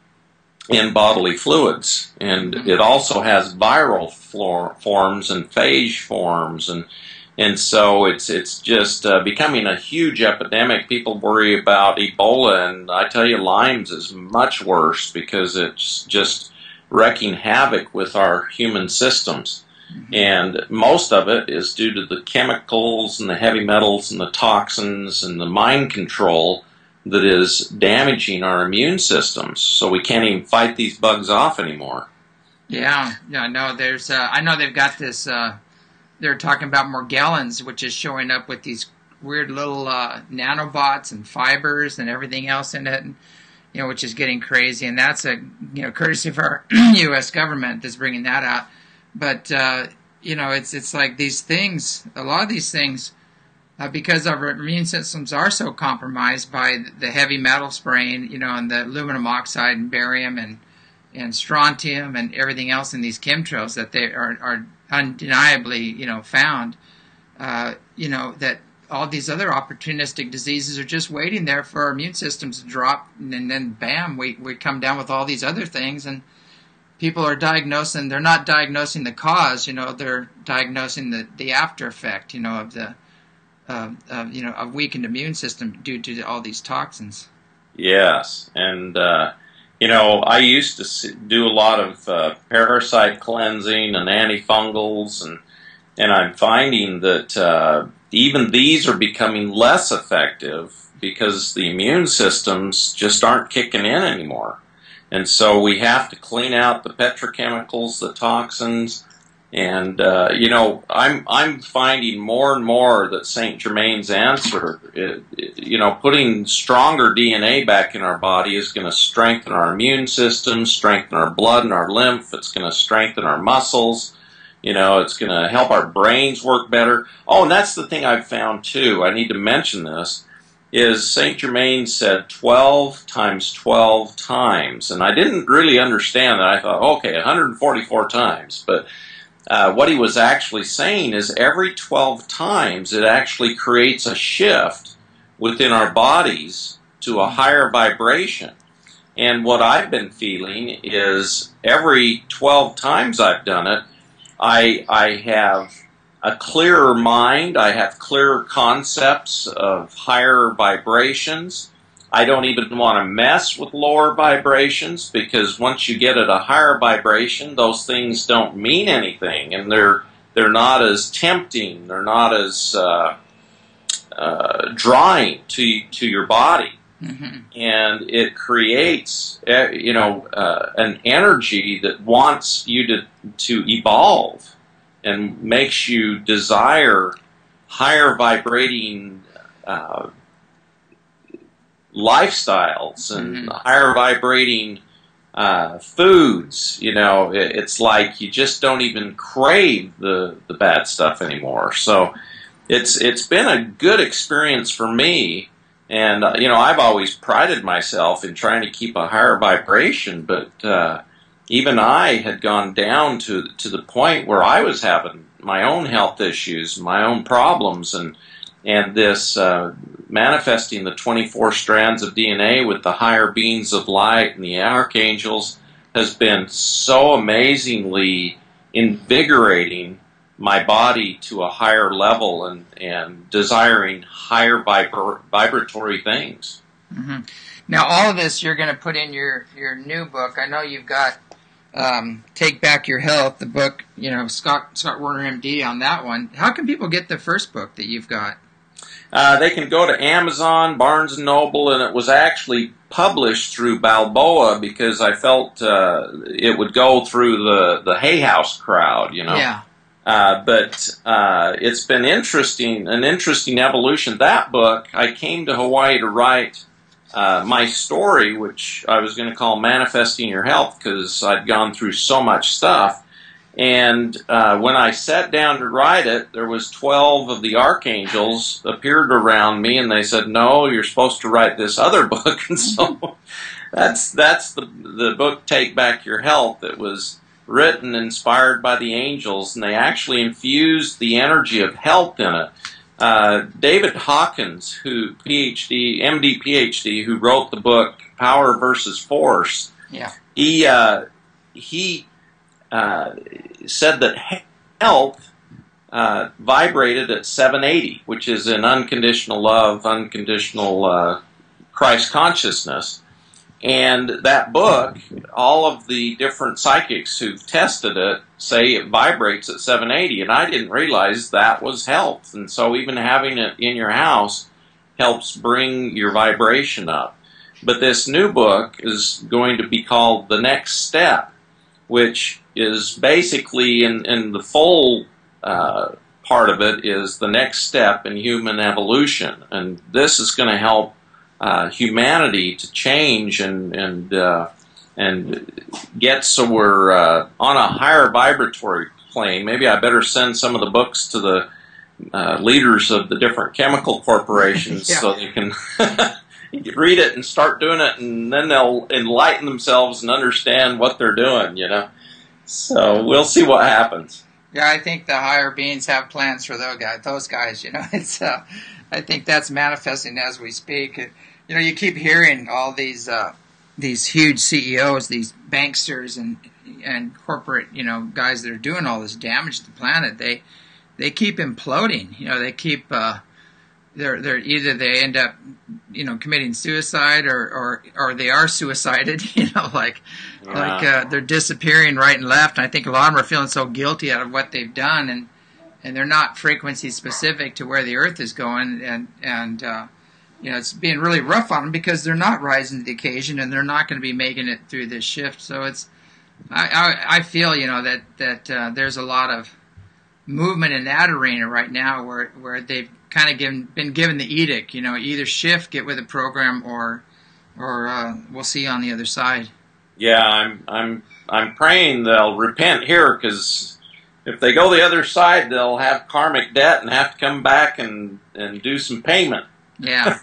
in bodily fluids. And mm-hmm. it also has viral flor- forms and phage forms, and And so it's it's just uh, becoming a huge epidemic. People worry about Ebola, and I tell you, Lyme's is much worse because it's just wreaking havoc with our human systems. Mm-hmm. And most of it is due to the chemicals and the heavy metals and the toxins and the mind control that is damaging our immune systems. So we can't even fight these bugs off anymore. Yeah, yeah, no, there's, uh, I know they've got this, uh, they're talking about Morgellons, which is showing up with these weird little uh, nanobots and fibers and everything else in it, and, you know, which is getting crazy. And that's a, you know, courtesy of our U S government that's bringing that out. But, uh, you know, it's it's like these things, a lot of these things, uh, because our immune systems are so compromised by the heavy metal spraying, you know, and the aluminum oxide and barium and and strontium and everything else in these chemtrails that they are, are undeniably, you know, found, uh, you know, that all these other opportunistic diseases are just waiting there for our immune systems to drop, and then bam, we, we come down with all these other things, and people are diagnosing, they're not diagnosing the cause, you know, they're diagnosing the, the after effect, you know, of the, uh, uh, you know, a weakened immune system due to all these toxins. Yes, and, uh, you know, I used to do a lot of uh, parasite cleansing and antifungals, and and I'm finding that uh, even these are becoming less effective because the immune systems just aren't kicking in anymore. And so we have to clean out the petrochemicals, the toxins, and uh, you know, I'm I'm finding more and more that Saint Germain's answer, it, it, you know, putting stronger D N A back in our body is going to strengthen our immune system, strengthen our blood and our lymph. It's going to strengthen our muscles. You know, it's going to help our brains work better. Oh, and that's the thing I've found too. I need to mention this. Is Saint Germain said twelve times twelve times, and I didn't really understand that. I thought, okay, one hundred forty-four times, but uh, what he was actually saying is every twelve times it actually creates a shift within our bodies to a higher vibration. And what I've been feeling is every twelve times I've done it, I I have a clearer mind, I have clearer concepts of higher vibrations. I don't even want to mess with lower vibrations, because once you get at a higher vibration, those things don't mean anything, and they're they're not as tempting, they're not as uh, uh, drawing to to your body, mm-hmm. and it creates uh, you know uh, an energy that wants you to to evolve, and makes you desire higher vibrating uh, lifestyles and mm-hmm. higher vibrating uh, foods. You know, it, it's like you just don't even crave the, the bad stuff anymore. So it's it's been a good experience for me. And, uh, you know, I've always prided myself in trying to keep a higher vibration, but uh, even I had gone down to to the point where I was having my own health issues, my own problems, and and this uh, manifesting the twenty-four strands of D N A with the higher beings of light and the archangels has been so amazingly invigorating my body to a higher level, and, and desiring higher vibra- vibratory things. Mm-hmm. Now, all of this you're going to put in your, your new book. I know you've got Um, Take Back Your Health, the book, you know, Scott Scott Werner, M D, on that one. How can people get the first book that you've got? Uh, they can go to Amazon, Barnes and Noble, and it was actually published through Balboa because I felt uh, it would go through the, the Hay House crowd, you know. Yeah. Uh, but uh, it's been interesting, an interesting evolution. That book, I came to Hawaii to write Uh, my story, which I was going to call Manifesting Your Health, because I'd gone through so much stuff. And uh, when I sat down to write it, there was twelve of the archangels appeared around me, and they said, "No, you're supposed to write this other book." And so that's that's the the book, Take Back Your Health. It was written, inspired by the angels, and they actually infused the energy of health in it. Uh, David Hawkins, who PhD, M D, PhD, who wrote the book Power versus Force, yeah, he uh, he uh, said that health uh, vibrated at seven eighty, which is an unconditional love, unconditional uh, Christ consciousness. And that book, all of the different psychics who've tested it say it vibrates at seven eighty, and I didn't realize that was health. And so even having it in your house helps bring your vibration up. But this new book is going to be called The Next Step, which is basically, in, in the full uh, part of it, is the next step in human evolution. And this is going to help Uh, humanity to change and and uh, and get so we're uh, on a higher vibratory plane. Maybe I better send some of the books to the uh, leaders of the different chemical corporations yeah. so they can you read it and start doing it, and then they'll enlighten themselves and understand what they're doing, you know. So we'll see what happens. Yeah, I think the higher beings have plans for those guys. Those guys, you know, it's. Uh, I think that's manifesting as we speak. You know, you keep hearing all these uh, these huge C E Os, these banksters, and and corporate, you know, guys that are doing all this damage to the planet. They they keep imploding. You know, they keep. Uh, they're they're either they end up, you know, committing suicide, or or, or they are suicided. You know, like. Wow. Like uh, they're disappearing right and left, and I think a lot of them are feeling so guilty out of what they've done, and and they're not frequency specific to where the Earth is going, and and uh, you know, it's being really rough on them because they're not rising to the occasion, and they're not going to be making it through this shift. So it's I I, I feel, you know, that that uh, there's a lot of movement in that arena right now where where they've kind of given been given the edict, you know, either shift, get with the program, or or uh, we'll see on the other side. Yeah, I'm I'm I'm praying they'll repent here, because if they go the other side, they'll have karmic debt and have to come back and, and do some payment. Yeah.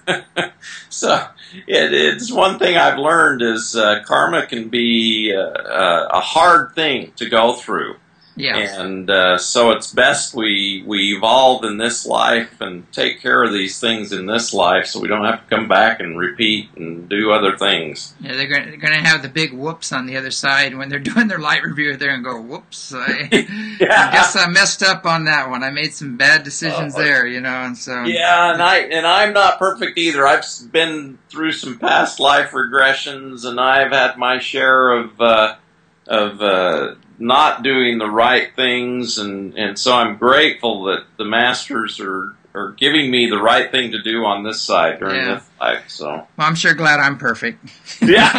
So it, it's one thing I've learned is uh, karma can be uh, uh, a hard thing to go through. Yeah. And uh, so it's best we we evolve in this life and take care of these things in this life, so we don't have to come back and repeat and do other things. Yeah, they're going they're going to have the big whoops on the other side when they're doing their light review. They're going to go, "Whoops! I, yeah. I guess I messed up on that one. I made some bad decisions oh, there, you know." And so yeah, and I and I'm not perfect either. I've been through some past life regressions, and I've had my share of uh, of. Uh, not doing the right things, and, and so I'm grateful that the masters are, are giving me the right thing to do on this side during yeah. this life. So well, I'm sure glad I'm perfect. Yeah.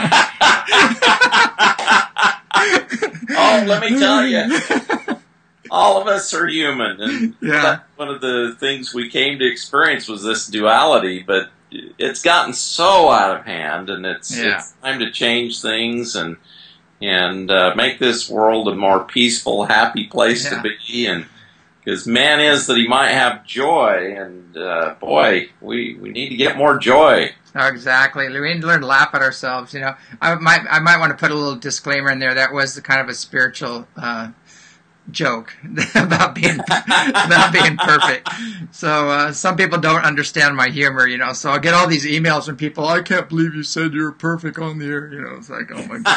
Oh, let me tell you, all of us are human, and yeah. one of the things we came to experience was this duality, but it's gotten so out of hand, and it's, yeah. it's time to change things and and uh, make this world a more peaceful, happy place yeah. to be. And because man is that he might have joy, and uh, boy, we, we need to get more joy. Oh, exactly. We need to learn to laugh at ourselves. You know, I might I might want to put a little disclaimer in there. That was the kind of a spiritual uh, joke about being about being perfect. So uh, some people don't understand my humor, you know. So I get all these emails from people. I can't believe you said you were perfect on the air. You know, it's like, oh my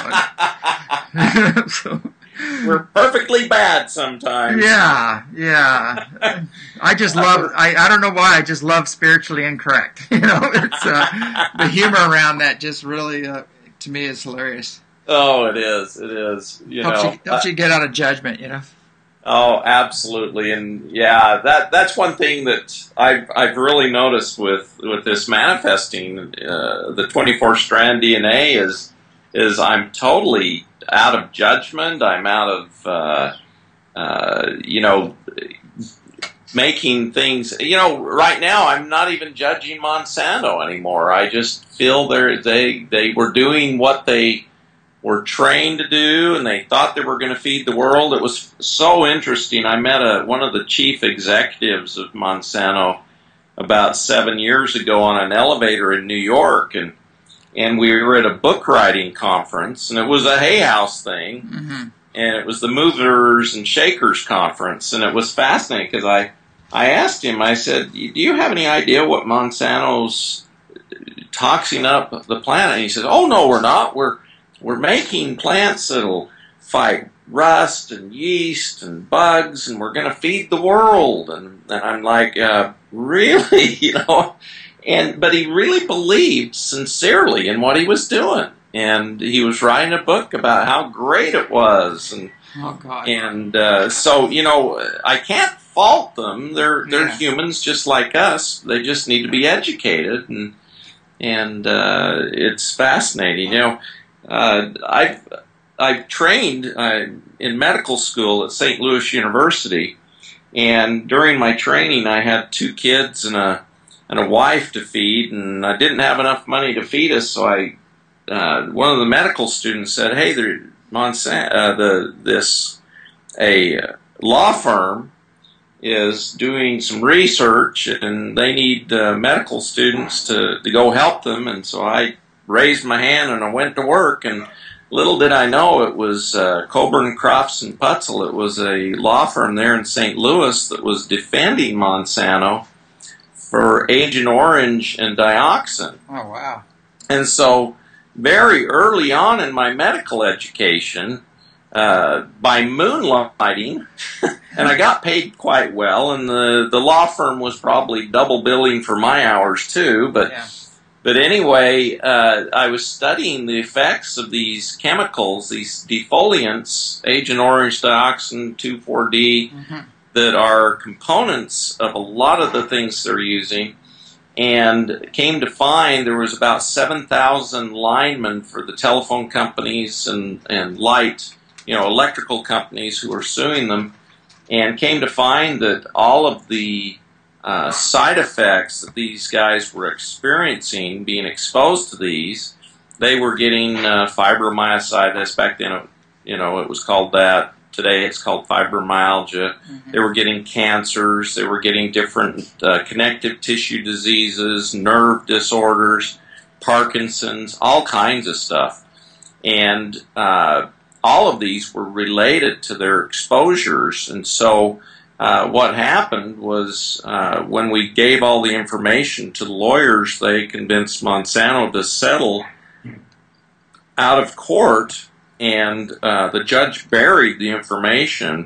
god. So, we're perfectly bad sometimes. Yeah, yeah. I just love. I, I don't know why. I just love spiritually incorrect. You know, it's uh, the humor around that just really uh, to me is hilarious. Oh, it is. It is. You helps know, you, helps uh, you get out of judgment. You know. Oh, absolutely, and yeah, that that's one thing that I've I've really noticed with with this manifesting uh, the twenty-four strand D N A is is I'm totally out of judgment. I'm out of uh, uh, you know making things. You know, right now I'm not even judging Monsanto anymore. I just feel they they they were doing what they were trained to do, and they thought they were going to feed the world. It was so interesting. I met a, one of the chief executives of Monsanto about seven years ago on an elevator in New York, and and we were at a book writing conference, and it was a Hay House thing, mm-hmm. and it was the Movers and Shakers conference, and it was fascinating because I, I asked him, I said, do you have any idea what Monsanto's toxing up the planet? And he said, oh, no, we're not. We're We're making plants that'll fight rust and yeast and bugs, and we're going to feed the world. And, and I'm like, uh, really? You know? And but he really believed sincerely in what he was doing, and he was writing a book about how great it was. And oh God. And uh, so you know, I can't fault them. They're they're yeah. humans just like us. They just need to be educated, and and uh, it's fascinating. You know. Uh, I've I've trained uh, in medical school at Saint Louis University, and during my training, I had two kids and a and a wife to feed, and I didn't have enough money to feed us. So I, uh, one of the medical students said, "Hey, there, Monsanto, uh, the this a law firm is doing some research, and they need uh, medical students to, to go help them. And so I raised my hand and I went to work, and little did I know it was uh, Coburn, Crofts, and Putzel. It was a law firm there in Saint Louis that was defending Monsanto for Agent Orange and dioxin. Oh, wow. And so very early on in my medical education, uh, by moonlighting, and I got paid quite well, and the, the law firm was probably double billing for my hours too, but Yeah. but anyway, uh, I was studying the effects of these chemicals, these defoliants, Agent Orange, dioxin, two four D, Mm-hmm. that are components of a lot of the things they're using, and came to find there was about seven thousand linemen for the telephone companies and, and light, you know, electrical companies who were suing them, and came to find that all of the uh, side effects that these guys were experiencing being exposed to these, they were getting uh, fibromyositis. Back then, it, you know, it was called that. Today it's called fibromyalgia. Mm-hmm. They were getting cancers. They were getting different uh, connective tissue diseases, nerve disorders, Parkinson's, all kinds of stuff. And uh, all of these were related to their exposures. And so uh, what happened was uh, when we gave all the information to the lawyers, they convinced Monsanto to settle out of court. And uh, the judge buried the information.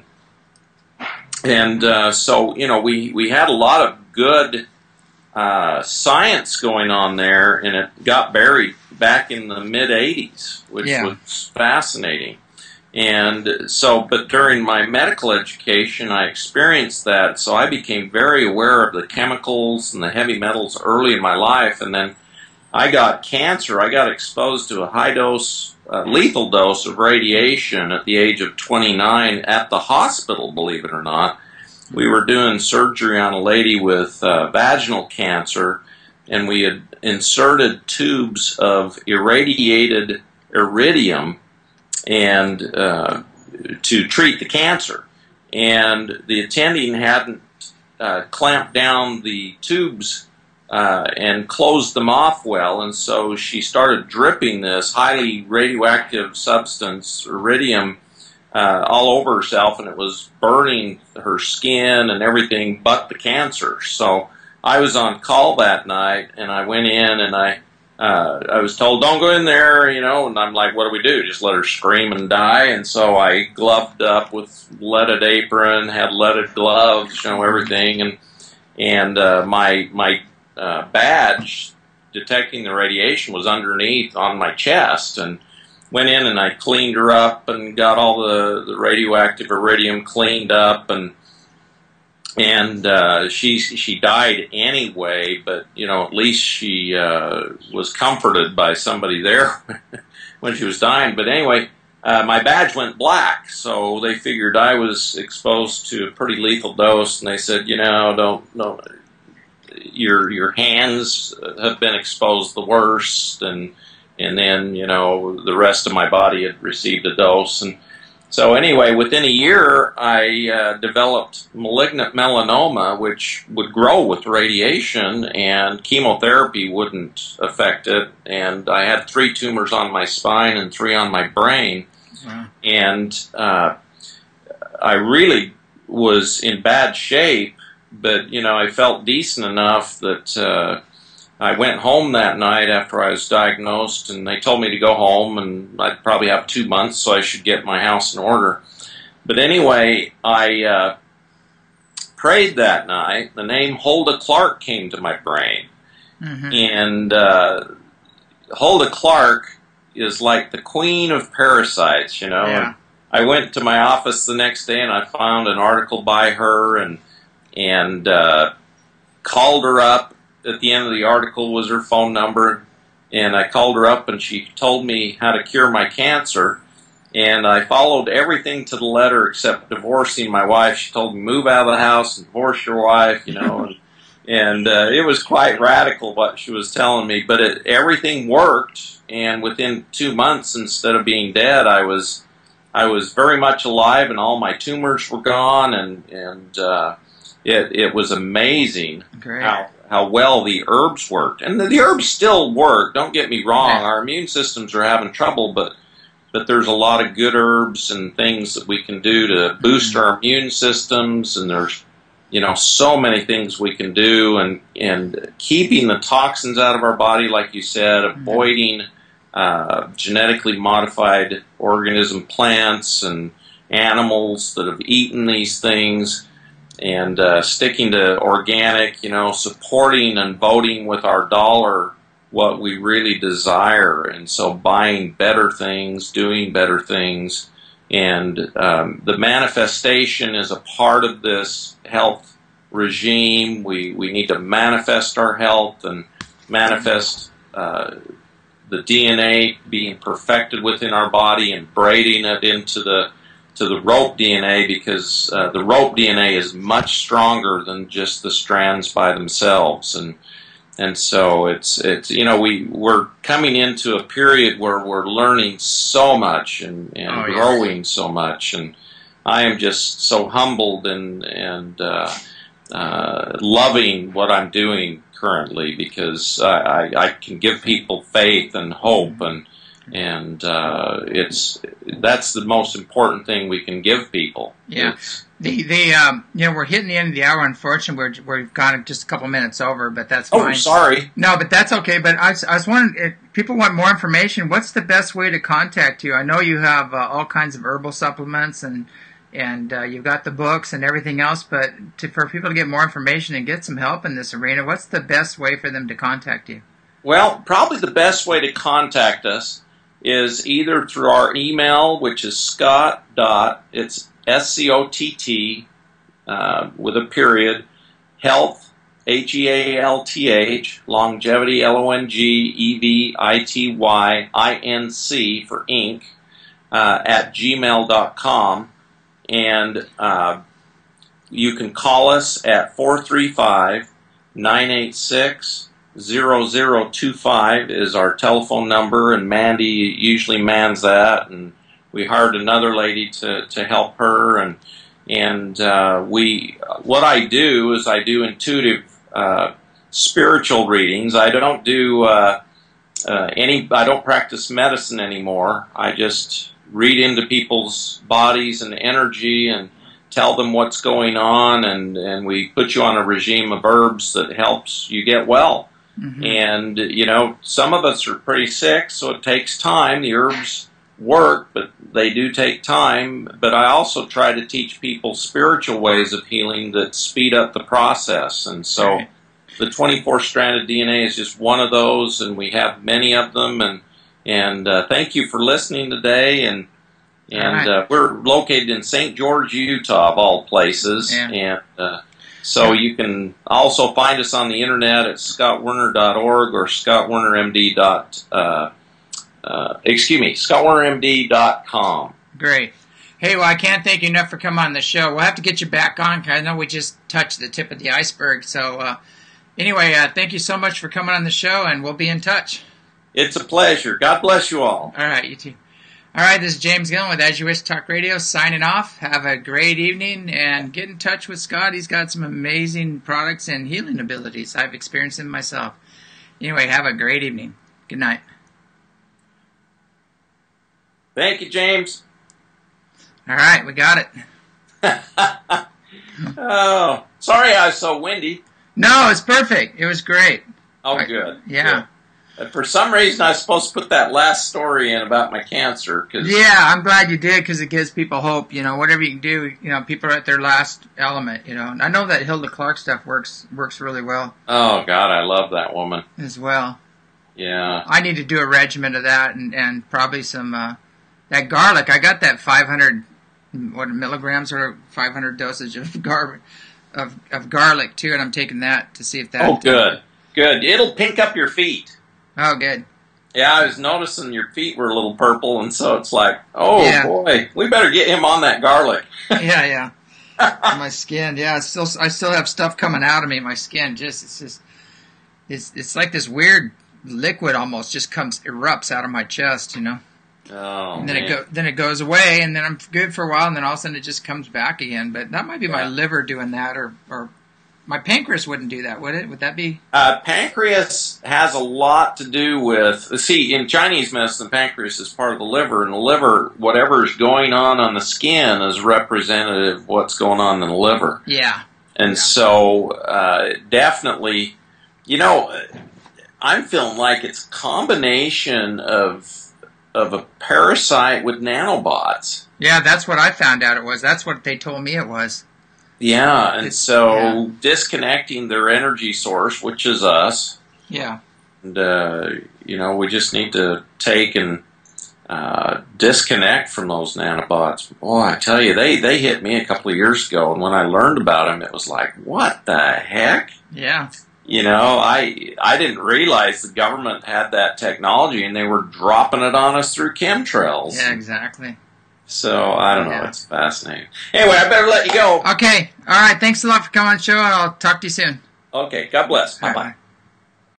And uh, so, you know, we, we had a lot of good uh, science going on there, and it got buried back in the mid eighties, which Yeah. was fascinating. And so, but during my medical education, I experienced that, so I became very aware of the chemicals and the heavy metals early in my life, and then I got cancer. I got exposed to a high dose Uh, lethal dose of radiation at the age of twenty-nine at the hospital, believe it or not. We were doing surgery on a lady with uh, vaginal cancer, and we had inserted tubes of irradiated iridium and uh, to treat the cancer. And the attending hadn't uh, clamped down the tubes Uh, and closed them off well, and so she started dripping this highly radioactive substance, iridium, uh, all over herself, and it was burning her skin and everything but the cancer. So I was on call that night, and I went in, and I uh, I was told, don't go in there, you know, and I'm like, what do we do? Just let her scream and die? And so I gloved up with leaded apron, had leaded gloves, you know, everything, and and uh, my my Uh, badge detecting the radiation was underneath on my chest, and went in and I cleaned her up and got all the, the radioactive iridium cleaned up, and and uh, she she died anyway, but you know, at least she uh, was comforted by somebody there when she was dying. But anyway, uh, my badge went black, so they figured I was exposed to a pretty lethal dose, and they said, you know, don't don't. Your your hands have been exposed the worst, and and then you know the rest of my body had received a dose, and so anyway, within a year I uh, developed malignant melanoma, which would grow with radiation, and chemotherapy wouldn't affect it, and I had three tumors on my spine and three on my brain, Wow. and uh, I really was in bad shape. But, you know, I felt decent enough that uh, I went home that night after I was diagnosed, and they told me to go home, and I'd probably have two months, so I should get my house in order. But anyway, I uh, prayed that night. The name Hulda Clark came to my brain. Mm-hmm. And uh, Hulda Clark is like the queen of parasites, you know. Yeah. And I went to my office the next day, and I found an article by her, and and uh, called her up. At the end of the article was her phone number, and I called her up, and she told me how to cure my cancer, and I followed everything to the letter except divorcing my wife. She told me, move out of the house and divorce your wife, you know, and, and uh, it was quite radical what she was telling me, but it, everything worked, and within two months, instead of being dead, I was I was very much alive, and all my tumors were gone, and, and uh, it it was amazing Great. how how well the herbs worked, and the, the herbs still work. Don't get me wrong; Yeah. our immune systems are having trouble, but but there's a lot of good herbs and things that we can do to boost Mm-hmm. our immune systems, and there's you know so many things we can do, and and keeping the toxins out of our body, like you said, Mm-hmm. avoiding uh, genetically modified organism plants and animals that have eaten these things, and uh, sticking to organic, you know, supporting and voting with our dollar what we really desire, and so buying better things, doing better things, and um, the manifestation is a part of this health regime. We, we need to manifest our health and manifest uh, the D N A being perfected within our body and braiding it into the to the rope D N A, because uh, the rope D N A is much stronger than just the strands by themselves, and and so it's it's you know we we're coming into a period where we're learning so much and, and Oh, yes. growing so much, and I am just so humbled and and uh, uh, loving what I'm doing currently, because I, I, I can give people faith and hope, and and uh, it's that's the most important thing we can give people. Yeah. It's, The the um you know we're hitting the end of the hour. Unfortunately, we're we've gone just a couple minutes over, but that's oh, fine. sorry. No, but that's okay. But I was, I was wondering if people want more information. What's the best way to contact you? I know you have uh, all kinds of herbal supplements and and uh, you've got the books and everything else. But to, for people to get more information and get some help in this arena, what's the best way for them to contact you? Well, probably the best way to contact us is either through our email, which is Scott dot, it's S C O T T, uh, with a period, health, H E A L T H, longevity, L O N G E V I T Y I N C for ink, uh, at gmail dot com. And uh, you can call us at four three five, nine eight six, zero zero two five is our telephone number, and Mandy usually mans that, and we hired another lady to, to help her, and and uh, we what I do is I do intuitive uh, spiritual readings. I don't do uh, uh, any. I don't practice medicine anymore. I just read into people's bodies and energy and tell them what's going on, and, and we put you on a regime of herbs that helps you get well. Mm-hmm. And, you know, some of us are pretty sick, so it takes time. The herbs work, but they do take time. But I also try to teach people spiritual ways of healing that speed up the process. And so right. the twenty-four stranded D N A is just one of those, and we have many of them. And and uh, thank you for listening today. And and right. uh, we're located in Saint George, Utah, of all places. Yeah. And uh, so yeah. you can also find us on the internet at scott werner dot org or scott werner m d dot uh, uh, excuse me, scott werner m d dot com. Great. Hey, well, I can't thank you enough for coming on the show. We'll have to get you back on, because I know we just touched the tip of the iceberg. So uh, anyway, uh, thank you so much for coming on the show, and we'll be in touch. It's a pleasure. God bless you all. All right, you too. All right, this is James Gillen with As You Wish Talk Radio signing off. Have a great evening, and get in touch with Scott. He's got some amazing products and healing abilities. I've experienced them myself. Anyway, have a great evening. Good night. Thank you, James. All right, we got it. Oh, sorry I was so windy. No, it's perfect. It was great. Oh, I, good. Yeah. Good. For some reason, I was supposed to put that last story in about my cancer. Cause yeah, I'm glad you did, because it gives people hope. You know, whatever you can do, you know, people are at their last element, you know. And I know that Hilda Clark stuff works works really well. Oh, God, I love that woman. As well. Yeah. I need to do a regimen of that, and, and probably some, uh, that garlic. I got that five hundred, what, milligrams or five hundred dosage of, gar- of, of garlic, too, and I'm taking that to see if that... Oh, good. Good. It'll pink up your feet. Oh, good. Yeah, I was noticing your feet were a little purple, and so it's like, oh, yeah. boy, we better get him on that garlic. yeah, yeah. My skin, yeah, it's still, I still have stuff coming out of me. My skin just, it's just, it's, it's like this weird liquid almost just comes, erupts out of my chest, you know. Oh, and then man. it go then it goes away, and then I'm good for a while, and then all of a sudden it just comes back again. But that might be my Yeah. liver doing that, or or my pancreas wouldn't do that, would it? Would that be? Uh, pancreas has a lot to do with, see, in Chinese medicine, pancreas is part of the liver, and the liver, whatever's going on on the skin is representative of what's going on in the liver. Yeah. And Yeah. so, uh, definitely, you know, I'm feeling like it's a combination of of a parasite with nanobots. Yeah, that's what I found out it was. That's what they told me it was. Yeah, and It's- so yeah. disconnecting their energy source, which is us, Yeah. and uh, you know, we just need to take and uh, disconnect from those nanobots. Boy, I tell you, they they hit me a couple of years ago, and when I learned about them, it was like, what the heck? Yeah. You know, I I didn't realize the government had that technology, and they were dropping it on us through chemtrails. Yeah, exactly. So I don't know, Yeah. it's fascinating. Anyway, I better let you go. Okay. All right. Thanks a lot for coming on the show, and I'll talk to you soon. Okay, God bless. Bye bye. Bye-bye.